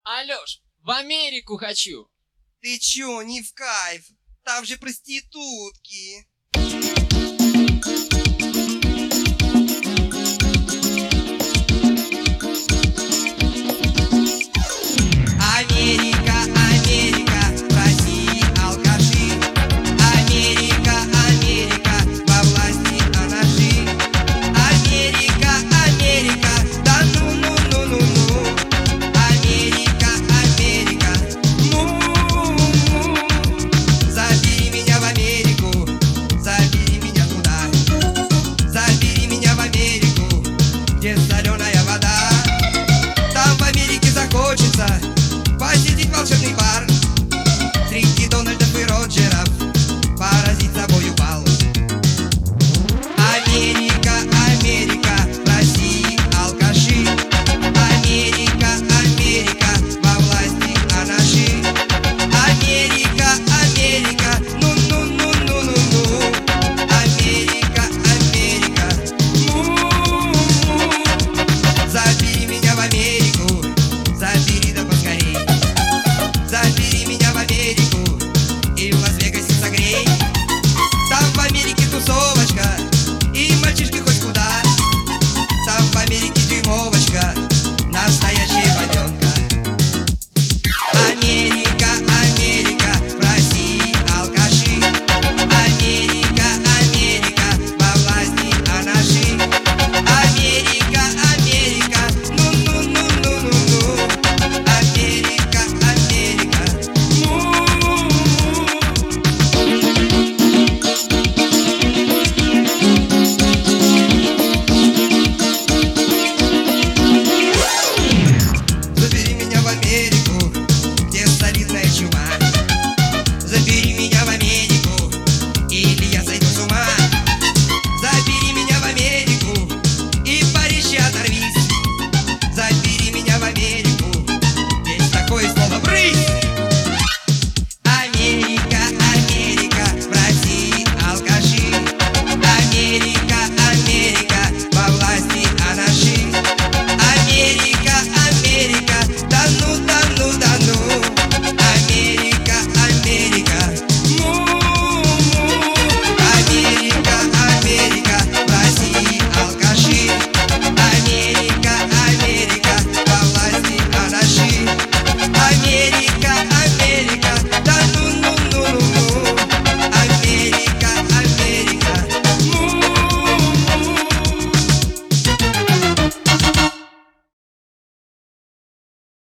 Алёш, в Америку хочу. Ты чё, не в кайф? Там же проститутки. Америка, Америка, в России алкаши. Америка, Америка, во власти анаши. Америка, Америка, да ну-ну-ну-ну-ну. Америка, Америка, му-му-му. Забери меня в Америку, забери меня туда. Забери меня в Америку, где соленая вода. Там в Америке захочется посетить волшебный парк, среди Дональдов и Роджеров поразить собою бал. Америка, Америка, в России алкаши. Америка, Америка, во власти анаши. Америка, Америка, ну-ну-ну-ну-ну-ну. Америка, Америка, му-му-му. Забери меня в Америку, забери да поскорей. Забери меня в Америку и в Лас-Вегасе согрей. Там в Америке тусовочка, и мальчишки хоть куда. Там в Америке дюймовочка, настоящая воденка. Америка, Америка, в России алкаши. Америка, Америка, во власти анаши. Америка, Америка, ну-ну-ну-ну-ну-ну. Америка, Америка, му-му-му. Забери меня в Америку,